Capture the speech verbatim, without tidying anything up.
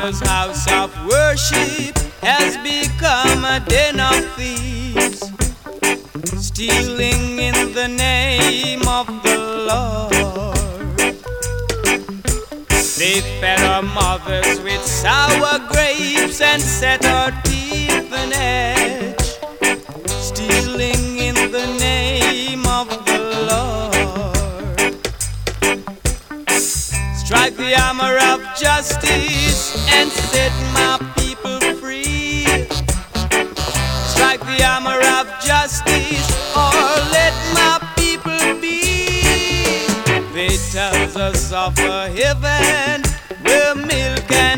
father's house of worship has become a den of thieves, stealing in the name of the Lord. They fed our mothers with sour grapes and set our teeth on edge, stealing in the name of the Lord. Strike the hammer of justice and set my people free. Strike the hammer of justice or let my people be. They tell us of a heaven where milk and